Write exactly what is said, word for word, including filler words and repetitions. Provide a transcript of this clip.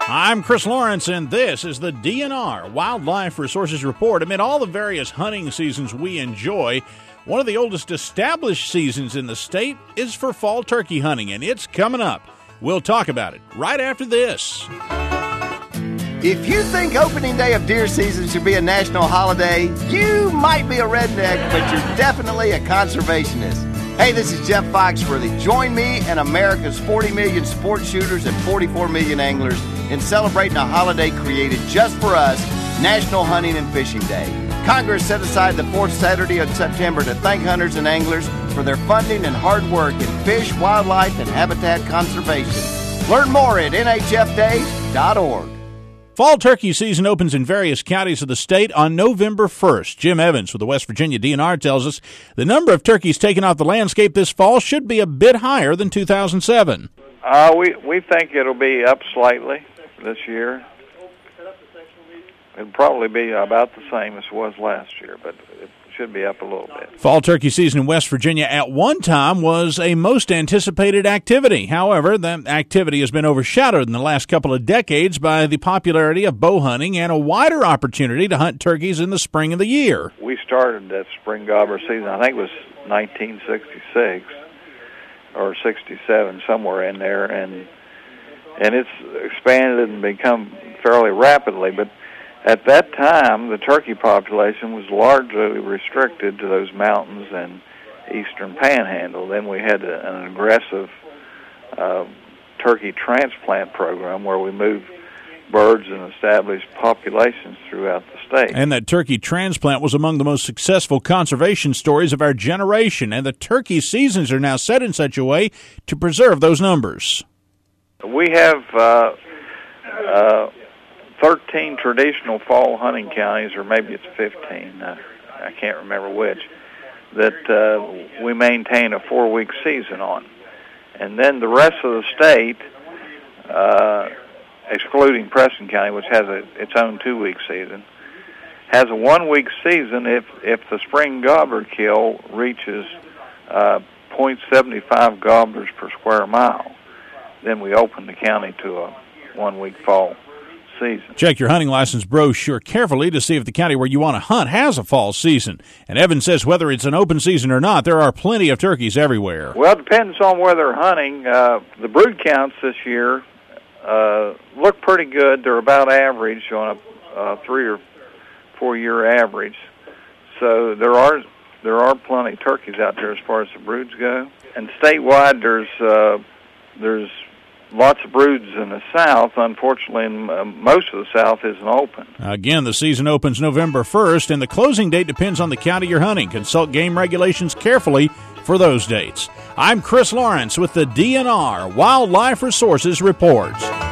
I'm Chris Lawrence, and this is the D N R Wildlife Resources Report. Amid all the various hunting seasons we enjoy, one of the oldest established seasons in the state is for fall turkey hunting, and it's coming up. We'll talk about it right after this. If you think opening day of deer season should be a national holiday, you might be a redneck, but you're definitely a conservationist. Hey, this is Jeff Foxworthy. Join me and America's forty million sport shooters and forty-four million anglers in celebrating a holiday created just for us, National Hunting and Fishing Day. Congress set aside the fourth Saturday of September to thank hunters and anglers for their funding and hard work in fish, wildlife, and habitat conservation. Learn more at N H F day dot org. Fall turkey season opens in various counties of the state on November first. Jim Evans with the West Virginia D N R tells us the number of turkeys taken off the landscape this fall should be a bit higher than two thousand seven. Uh, we, we think it'll be up slightly this year. It'll probably be about the same as it was last year, but it should be up a little bit. Fall turkey season in West Virginia at one time was a most anticipated activity. However, that activity has been overshadowed in the last couple of decades by the popularity of bow hunting and a wider opportunity to hunt turkeys in the spring of the year. We started that spring gobbler season, I think it was nineteen sixty-six or sixty-seven, somewhere in there, and and it's expanded and become fairly rapidly, but at that time, the turkey population was largely restricted to those mountains and eastern panhandle. Then we had a, an aggressive uh, turkey transplant program where we moved birds and established populations throughout the state. And that turkey transplant was among the most successful conservation stories of our generation, and the turkey seasons are now set in such a way to preserve those numbers. We have Uh, uh, thirteen traditional fall hunting counties, or maybe it's fifteen, uh, I can't remember which, that uh, we maintain a four-week season on. And then the rest of the state, uh, excluding Preston County, which has a, its own two-week season, has a one-week season if, if the spring gobbler kill reaches uh, zero point seven five gobblers per square mile. Then we open the county to a one-week fall season. Check your hunting license brochure carefully to see if the county where you want to hunt has a fall season. And Evan says whether it's an open season or not, there are plenty of turkeys everywhere. Well, it depends on where they're hunting. Uh, the brood counts this year uh, look pretty good. They're about average on a uh, three or four year average. So there are there are plenty of turkeys out there as far as the broods go. And statewide, there's uh, there's lots of broods in the South. Unfortunately, most of the South isn't open. Again, the season opens November first, and the closing date depends on the county you're hunting. Consult game regulations carefully for those dates. I'm Chris Lawrence with the D N R Wildlife Resources Report.